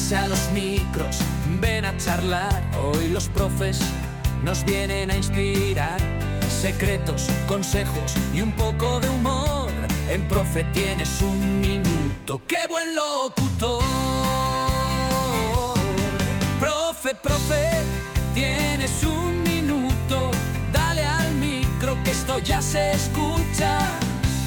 Súbanse a los micros, ven a charlar. Hoy los profes nos vienen a inspirar. Secretos, consejos y un poco de humor. En Profe tienes un minuto. ¡Qué buen locutor! Profe, tienes un minuto. Dale al micro que esto ya se escucha.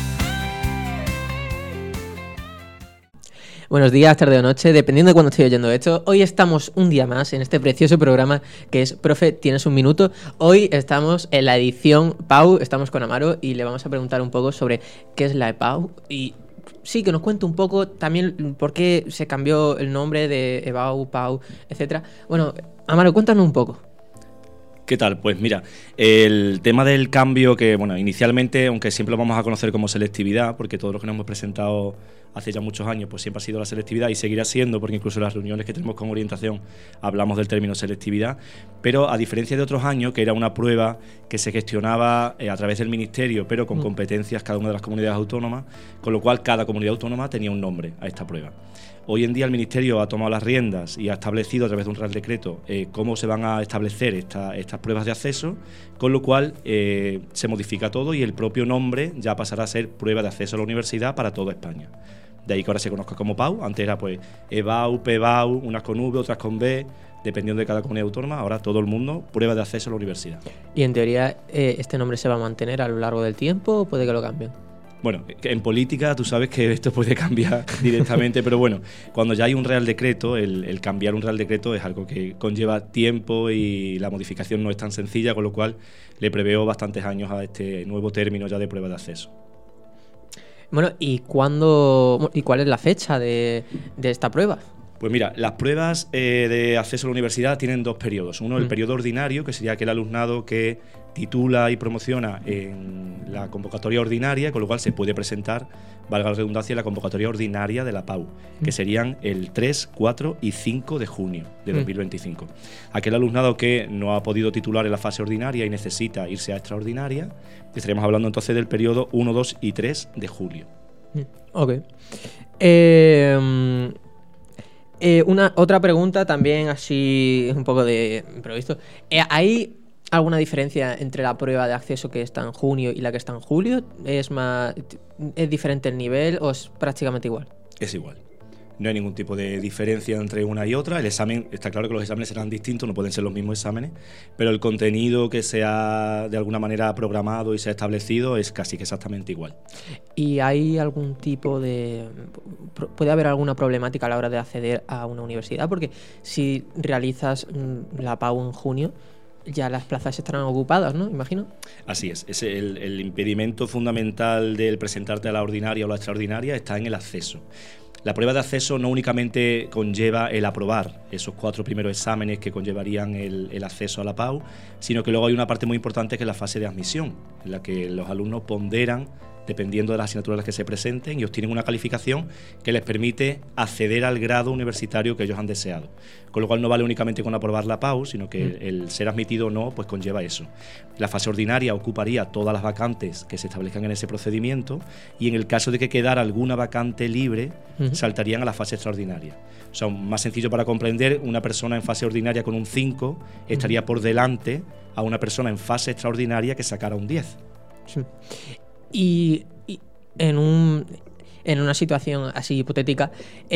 Buenos días, tarde o noche, dependiendo de cuándo estoy oyendo esto. Hoy estamos un día más en este precioso programa que es Profe, tienes un minuto. Hoy estamos en la edición Pau, estamos con Amaro y le vamos a preguntar un poco sobre qué es la EPAU y sí, que nos cuente un poco también por qué se cambió el nombre de EBAU, PAU, etcétera. Bueno, Amaro, cuéntanos un poco. ¿Qué tal? Pues mira, el tema del cambio que, bueno, inicialmente, aunque siempre lo vamos a conocer como selectividad, porque todos los que nos hemos presentado hace ya muchos años, pues siempre ha sido la selectividad y seguirá siendo, porque incluso en las reuniones que tenemos con orientación hablamos del término selectividad, pero a diferencia de otros años, que era una prueba que se gestionaba a través del Ministerio, pero con competencias cada una de las comunidades autónomas, con lo cual cada comunidad autónoma tenía un nombre a esta prueba. Hoy en día el Ministerio ha tomado las riendas y ha establecido a través de un Real Decreto cómo se van a establecer estas pruebas de acceso, con lo cual se modifica todo y el propio nombre ya pasará a ser Prueba de Acceso a la Universidad para toda España. De ahí que ahora se conozca como PAU, antes era pues EBAU, PBAU, unas con V, otras con B, dependiendo de cada comunidad autónoma, ahora todo el mundo Prueba de Acceso a la Universidad. Y en teoría, ¿este nombre se va a mantener a lo largo del tiempo o puede que lo cambien? Bueno, en política tú sabes que esto puede cambiar directamente, pero bueno, cuando ya hay un Real Decreto, el cambiar un Real Decreto es algo que conlleva tiempo y la modificación no es tan sencilla, con lo cual le preveo bastantes años a este nuevo término ya de prueba de acceso. Bueno, ¿y cuál es la fecha de esta prueba? Pues mira, las pruebas de acceso a la universidad tienen dos periodos. Uno, el periodo ordinario, que sería aquel alumnado que titula y promociona en la convocatoria ordinaria, con lo cual se puede presentar, valga la redundancia, en la convocatoria ordinaria de la PAU, que serían el 3, 4 y 5 de junio de 2025. Aquel alumnado que no ha podido titular en la fase ordinaria y necesita irse a extraordinaria, estaríamos hablando entonces del periodo 1, 2 y 3 de julio. Ok. Otra pregunta también así un poco de improviso. ¿Hay alguna diferencia entre la prueba de acceso que está en junio y la que está en julio? ¿Es diferente el nivel o es prácticamente igual? Es igual. No hay ningún tipo de diferencia entre una y otra. El examen, está claro que los exámenes serán distintos, no pueden ser los mismos exámenes, pero el contenido que se ha de alguna manera programado y se ha establecido es casi que exactamente igual. ¿Y hay algún tipo de... puede haber alguna problemática a la hora de acceder a una universidad? Porque si realizas la PAU en junio, ya las plazas estarán ocupadas, ¿no? Imagino. Así es el impedimento fundamental del presentarte a la ordinaria o la extraordinaria está en el acceso. La prueba de acceso no únicamente conlleva el aprobar esos 4 primeros exámenes que conllevarían el acceso a la PAU, sino que luego hay una parte muy importante que es la fase de admisión, en la que los alumnos ponderan dependiendo de las asignaturas en las que se presenten y obtienen una calificación que les permite acceder al grado universitario que ellos han deseado. Con lo cual no vale únicamente con aprobar la PAU, sino que el ser admitido o no, pues conlleva eso. La fase ordinaria ocuparía todas las vacantes que se establezcan en ese procedimiento y en el caso de que quedara alguna vacante libre, saltarían a la fase extraordinaria. O sea, más sencillo para comprender, una persona en fase ordinaria con un 5 estaría por delante a una persona en fase extraordinaria que sacara un 10. Sí. Y en una situación así hipotética,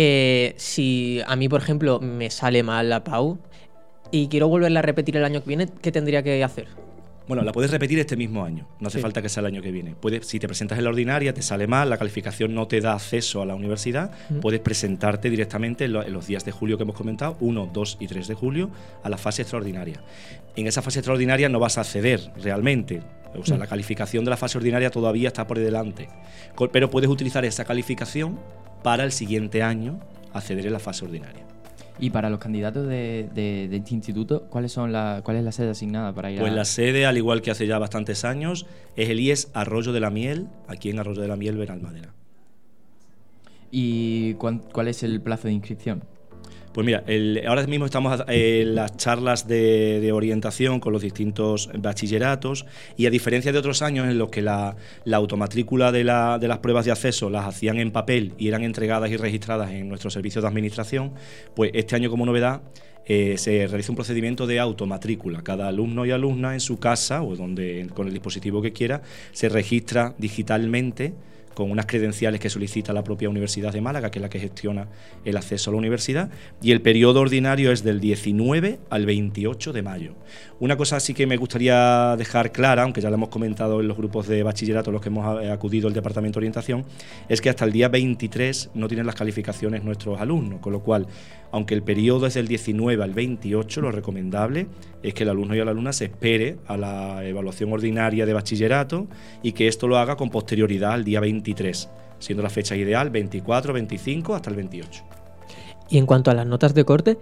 si a mí, por ejemplo, me sale mal la PAU y quiero volverla a repetir el año que viene, ¿qué tendría que hacer? Bueno, la puedes repetir este mismo año, no hace falta que sea el año que viene. Si te presentas en la ordinaria, te sale mal, la calificación no te da acceso a la universidad, puedes presentarte directamente en los días de julio que hemos comentado, 1, 2 y 3 de julio, a la fase extraordinaria. En esa fase extraordinaria no vas a acceder realmente, o sea, la calificación de la fase ordinaria todavía está por delante, pero puedes utilizar esa calificación para el siguiente año acceder en la fase ordinaria. Y para los candidatos de este instituto, ¿cuál es la sede asignada para ir Pues la sede, al igual que hace ya bastantes años, es el IES Arroyo de la Miel, aquí en Arroyo de la Miel, Benalmádena. ¿Y cuál es el plazo de inscripción? Pues mira, ahora mismo estamos en las charlas de orientación con los distintos bachilleratos, y a diferencia de otros años en los que la automatrícula de las pruebas de acceso las hacían en papel y eran entregadas y registradas en nuestro servicio de administración, pues este año, como novedad, se realiza un procedimiento de automatrícula. Cada alumno y alumna en su casa o con el dispositivo que quiera se registra digitalmente con unas credenciales que solicita la propia Universidad de Málaga, que es la que gestiona el acceso a la universidad, y el periodo ordinario es del 19 al 28 de mayo. Una cosa sí que me gustaría dejar clara, aunque ya lo hemos comentado en los grupos de bachillerato los que hemos acudido al Departamento de Orientación, es que hasta el día 23 no tienen las calificaciones nuestros alumnos, con lo cual, aunque el periodo es del 19 al 28, lo recomendable es que el alumno y la alumna se espere a la evaluación ordinaria de bachillerato y que esto lo haga con posterioridad al día 23, siendo la fecha ideal 24, 25 hasta el 28. Y en cuanto a las notas de corte,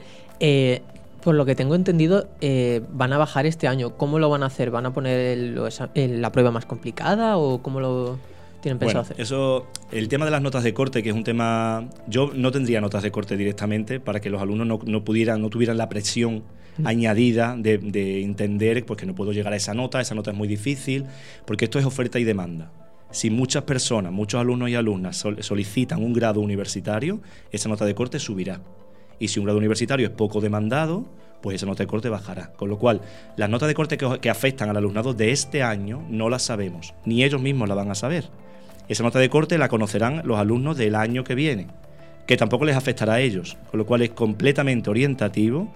por lo que tengo entendido, van a bajar este año. ¿Cómo lo van a hacer? ¿Van a poner la prueba más complicada o cómo lo tienen pensado hacer? Eso, el tema de las notas de corte, que es un tema... Yo no tendría notas de corte directamente para que los alumnos no tuvieran la presión añadida de entender pues, que no puedo llegar a esa nota es muy difícil, porque esto es oferta y demanda. Si muchas personas, muchos alumnos y alumnas solicitan un grado universitario, esa nota de corte subirá. Y si un grado universitario es poco demandado, pues esa nota de corte bajará. Con lo cual, las notas de corte que afectan al alumnado de este año no las sabemos, ni ellos mismos la van a saber. Esa nota de corte la conocerán los alumnos del año que viene, que tampoco les afectará a ellos, con lo cual es completamente orientativo.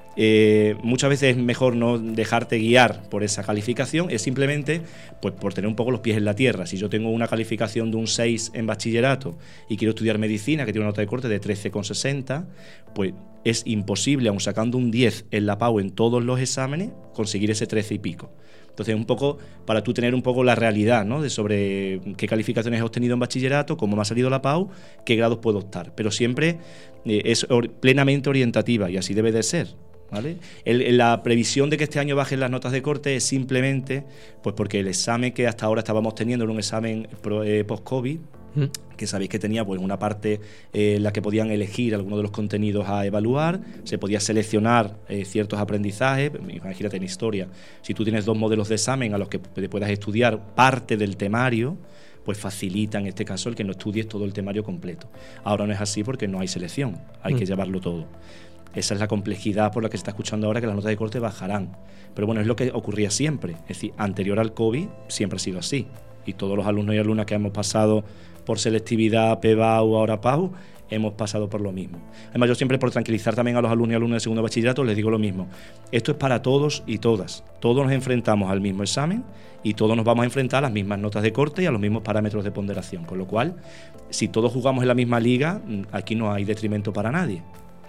Muchas veces es mejor no dejarte guiar por esa calificación, es simplemente pues, por tener un poco los pies en la tierra. Si yo tengo una calificación de un 6 en bachillerato y quiero estudiar medicina, que tiene una nota de corte de 13,60, pues es imposible, aun sacando un 10 en la PAU en todos los exámenes, conseguir ese 13 y pico. Entonces, un poco para tú tener un poco la realidad, ¿no? De sobre qué calificaciones he obtenido en bachillerato, cómo me ha salido la PAU, qué grados puedo optar. Pero siempre es plenamente orientativa y así debe de ser, ¿vale? La previsión de que este año bajen las notas de corte es simplemente pues porque el examen que hasta ahora estábamos teniendo era un examen post-COVID, que sabéis que tenía pues una parte en la que podían elegir algunos de los contenidos a evaluar, se podía seleccionar ciertos aprendizajes. Imagínate en historia, si tú tienes 2 modelos de examen a los que puedas estudiar parte del temario, pues facilita en este caso el que no estudies todo el temario completo. Ahora no es así porque no hay selección, hay que llevarlo todo. Esa es la complejidad por la que se está escuchando ahora, que las notas de corte bajarán. Pero bueno, es lo que ocurría siempre. Es decir, anterior al COVID siempre ha sido así. Y todos los alumnos y alumnas que hemos pasado por selectividad, PBAU, ahora PAU, hemos pasado por lo mismo. Además, yo siempre, por tranquilizar también a los alumnos y alumnas de segundo bachillerato, les digo lo mismo. Esto es para todos y todas. Todos nos enfrentamos al mismo examen y todos nos vamos a enfrentar a las mismas notas de corte y a los mismos parámetros de ponderación. Con lo cual, si todos jugamos en la misma liga, aquí no hay detrimento para nadie.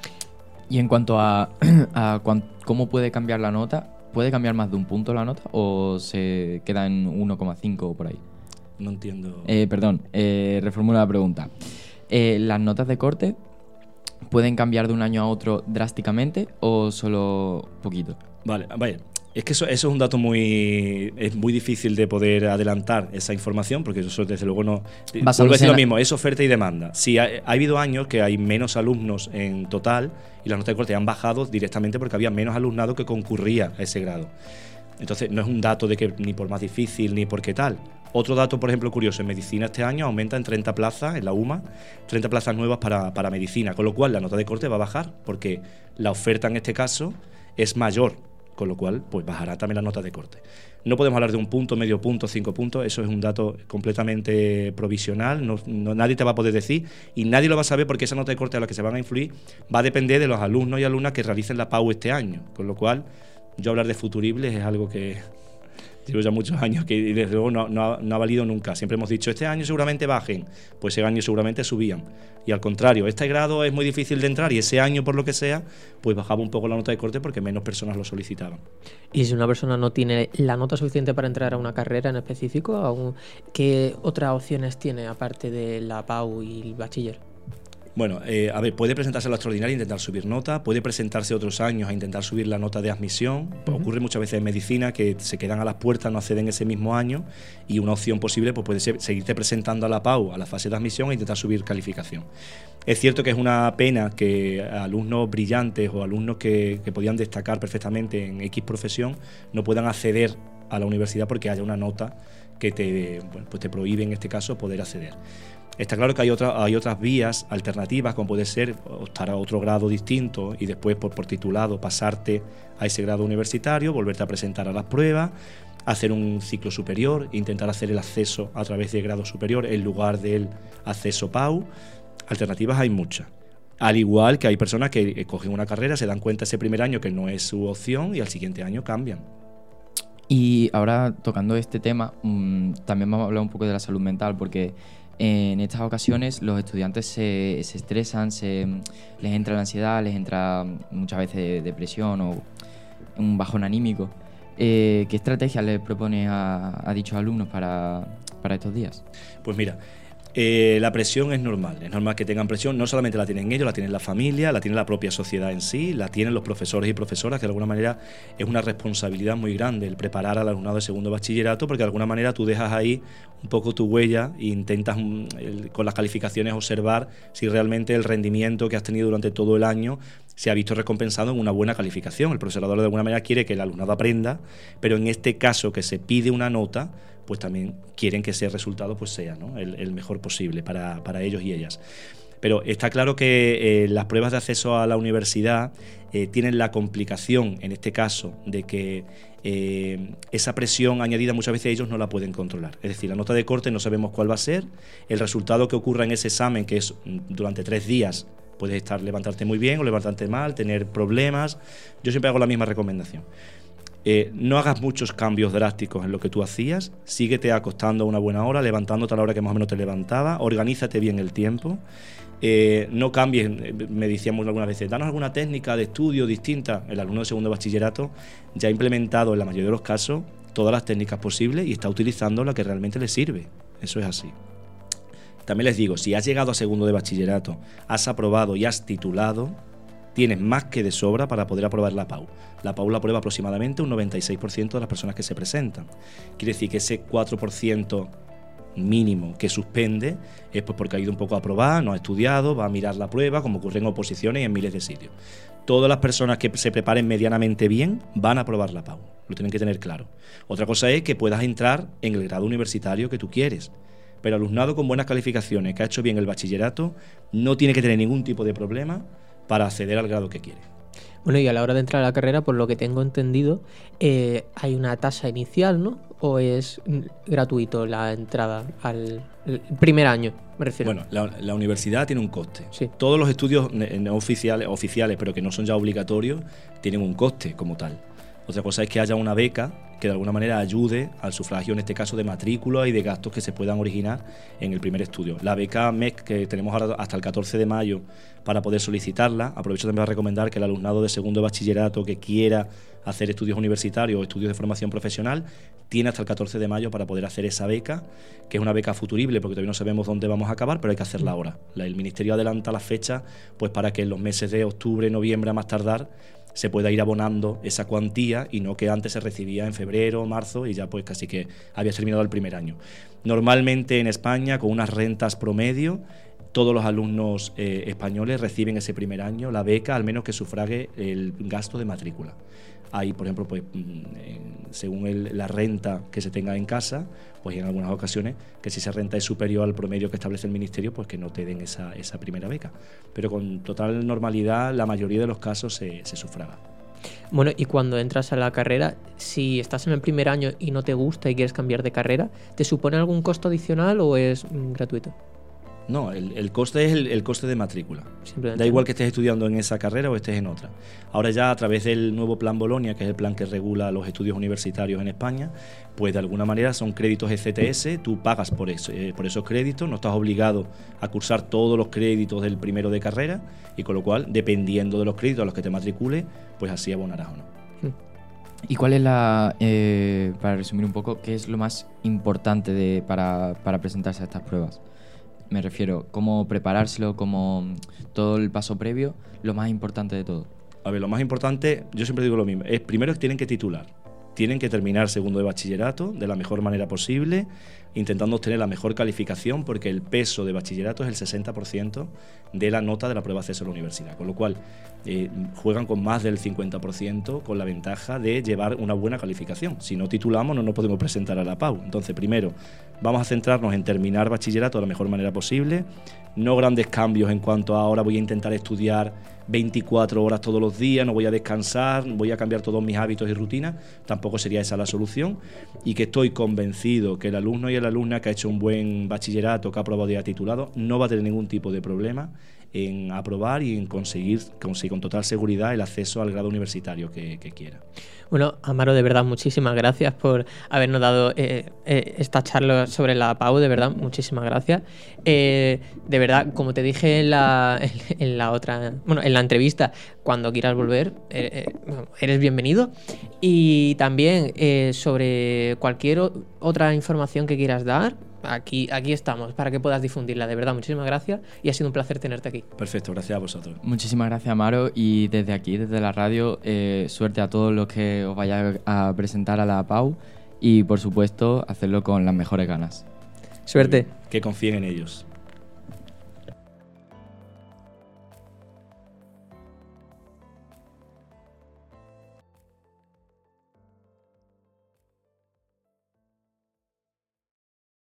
Y en cuanto a cómo puede cambiar la nota, ¿puede cambiar más de un punto la nota o se queda en 1,5 o por ahí? No entiendo. Reformulo la pregunta. ¿Las notas de corte pueden cambiar de un año a otro drásticamente o solo poquito? Vale. Es que eso es un dato es muy difícil de poder adelantar esa información, porque eso desde luego no... Vuelvo a decir lo mismo, es oferta y demanda. Sí, ha habido años que hay menos alumnos en total y las notas de corte han bajado directamente porque había menos alumnado que concurría a ese grado. Entonces no es un dato de que ni por más difícil ni por qué tal. Otro dato, por ejemplo, curioso, en medicina este año aumenta en 30 plazas, en la UMA, 30 plazas nuevas para medicina, con lo cual la nota de corte va a bajar porque la oferta en este caso es mayor, con lo cual pues bajará también la nota de corte. No podemos hablar de un punto, medio punto, 5 puntos, eso es un dato completamente provisional, nadie te va a poder decir y nadie lo va a saber porque esa nota de corte a la que se van a influir va a depender de los alumnos y alumnas que realicen la PAU este año, con lo cual yo hablar de futuribles es algo que llevo ya muchos años que desde luego no ha valido nunca. Siempre hemos dicho, este año seguramente bajen, pues ese año seguramente subían. Y al contrario, este grado es muy difícil de entrar y ese año, por lo que sea, pues bajaba un poco la nota de corte porque menos personas lo solicitaban. Y si una persona no tiene la nota suficiente para entrar a una carrera en específico, ¿qué otras opciones tiene aparte de la PAU y el bachiller? Bueno, a ver, puede presentarse a la extraordinaria e intentar subir nota, puede presentarse otros años a intentar subir la nota de admisión. Ocurre muchas veces en medicina que se quedan a las puertas, no acceden ese mismo año, y una opción posible pues puede ser seguirte presentando a la PAU, a la fase de admisión, e intentar subir calificación. Es cierto que es una pena que alumnos brillantes o alumnos que podían destacar perfectamente en X profesión no puedan acceder a la universidad porque haya una nota que te prohíbe en este caso poder acceder. Está claro que hay otras vías alternativas, como puede ser optar a otro grado distinto y después por titulado pasarte a ese grado universitario, volverte a presentar a las pruebas, hacer un ciclo superior, intentar hacer el acceso a través de grado superior en lugar del acceso PAU. Alternativas hay muchas. Al igual que hay personas que cogen una carrera, se dan cuenta ese primer año que no es su opción y al siguiente año cambian. Y ahora, tocando este tema, también vamos a hablar un poco de la salud mental, porque en estas ocasiones los estudiantes se estresan, les entra la ansiedad, les entra muchas veces depresión o un bajón anímico. ¿Qué estrategias les propone a dichos alumnos para estos días? Pues mira, la presión es normal que tengan presión, no solamente la tienen ellos, la tienen la familia, la tiene la propia sociedad en sí, la tienen los profesores y profesoras, que de alguna manera es una responsabilidad muy grande el preparar al alumnado de segundo bachillerato, porque de alguna manera tú dejas ahí un poco tu huella e intentas con las calificaciones observar si realmente el rendimiento que has tenido durante todo el año se ha visto recompensado en una buena calificación. El profesorador de alguna manera quiere que el alumnado aprenda, pero en este caso que se pide una nota, pues también quieren que ese resultado pues sea, ¿no?, el mejor posible para ellos y ellas. Pero está claro que las pruebas de acceso a la universidad tienen la complicación, en este caso, de que esa presión añadida muchas veces ellos no la pueden controlar. Es decir, la nota de corte no sabemos cuál va a ser, el resultado que ocurra en ese examen, que es durante 3 días, puedes levantarte muy bien o levantarte mal, tener problemas. Yo siempre hago la misma recomendación. No hagas muchos cambios drásticos en lo que tú hacías, síguete acostando a una buena hora, levantándote a la hora que más o menos te levantaba, organízate bien el tiempo, no cambies, me decíamos algunas veces, danos alguna técnica de estudio distinta. El alumno de segundo bachillerato ya ha implementado en la mayoría de los casos todas las técnicas posibles y está utilizando la que realmente le sirve, eso es así. También les digo, si has llegado a segundo de bachillerato, has aprobado y has titulado, tienes más que de sobra para poder aprobar la PAU. La PAU la aprueba aproximadamente un 96% de las personas que se presentan. Quiere decir que ese 4% mínimo que suspende es pues porque ha ido un poco a probar, no ha estudiado, va a mirar la prueba, como ocurre en oposiciones y en miles de sitios. Todas las personas que se preparen medianamente bien van a aprobar la PAU, lo tienen que tener claro. Otra cosa es que puedas entrar en el grado universitario que tú quieres, pero alumnado con buenas calificaciones, que ha hecho bien el bachillerato, no tiene que tener ningún tipo de problema para acceder al grado que quiere. Bueno, y a la hora de entrar a la carrera, por lo que tengo entendido, hay una tasa inicial, ¿no? ¿O es gratuito la entrada al primer año, me refiero? Bueno, la universidad tiene un coste. Sí. Todos los estudios no oficiales, pero que no son ya obligatorios, tienen un coste como tal. Otra cosa es que haya una beca que de alguna manera ayude al sufragio, en este caso de matrícula y de gastos que se puedan originar en el primer estudio. La beca MEC, que tenemos ahora hasta el 14 de mayo para poder solicitarla, aprovecho también para recomendar que el alumnado de segundo bachillerato que quiera hacer estudios universitarios o estudios de formación profesional tiene hasta el 14 de mayo para poder hacer esa beca, que es una beca futurible porque todavía no sabemos dónde vamos a acabar, pero hay que hacerla ahora. El Ministerio adelanta la fecha pues para que en los meses de octubre, noviembre a más tardar se pueda ir abonando esa cuantía y no que antes se recibía en febrero, marzo y ya pues casi que había terminado el primer año. Normalmente en España, con unas rentas promedio, todos los alumnos españoles reciben ese primer año la beca, al menos que sufrague el gasto de matrícula. Hay, por ejemplo, pues, según la renta que se tenga en casa, pues en algunas ocasiones, que si esa renta es superior al promedio que establece el Ministerio, pues que no te den esa primera beca. Pero con total normalidad, la mayoría de los casos se sufraga. Bueno, y cuando entras a la carrera, si estás en el primer año y no te gusta y quieres cambiar de carrera, ¿te supone algún costo adicional o es gratuito? No, el coste es el coste de matrícula. Simplemente. Da igual que estés estudiando en esa carrera o estés en otra. Ahora ya a través del nuevo Plan Bolonia, que es el plan que regula los estudios universitarios en España, pues de alguna manera son créditos ECTS, tú pagas por esos créditos, no estás obligado a cursar todos los créditos del primero de carrera y con lo cual, dependiendo de los créditos a los que te matricules, pues así abonarás o no. ¿Y cuál es para resumir un poco, qué es lo más importante para presentarse a estas pruebas? Me refiero, cómo preparárselo, cómo todo el paso previo, lo más importante de todo. A ver, lo más importante, yo siempre digo lo mismo, es primero que tienen que titular. Tienen que terminar segundo de bachillerato de la mejor manera posible, intentando obtener la mejor calificación, porque el peso de bachillerato es el 60% de la nota de la prueba de acceso a la universidad, con lo cual juegan con más del 50% con la ventaja de llevar una buena calificación. Si no titulamos no nos podemos presentar a la PAU. Entonces, primero, vamos a centrarnos en terminar bachillerato de la mejor manera posible, no grandes cambios en cuanto a ahora voy a intentar estudiar 24 horas todos los días, no voy a descansar, voy a cambiar todos mis hábitos y rutinas, tampoco sería esa la solución, y que estoy convencido que el alumno y la alumna que ha hecho un buen bachillerato, que ha aprobado y ha titulado, no va a tener ningún tipo de problema en aprobar y en conseguir con total seguridad el acceso al grado universitario que quiera. Bueno, Amaro, de verdad, muchísimas gracias por habernos dado esta charla sobre la PAU, de verdad, muchísimas gracias. De verdad, como te dije en la entrevista, cuando quieras volver, eres bienvenido. Y también sobre cualquier otra información que quieras dar, aquí estamos para que puedas difundirla. De verdad, muchísimas gracias y ha sido un placer tenerte aquí. Perfecto, gracias a vosotros. Muchísimas gracias, Amaro, y desde aquí, desde la radio, suerte a todos los que os vayáis a presentar a la PAU y, por supuesto, hacerlo con las mejores ganas. Suerte. Que confíen en ellos.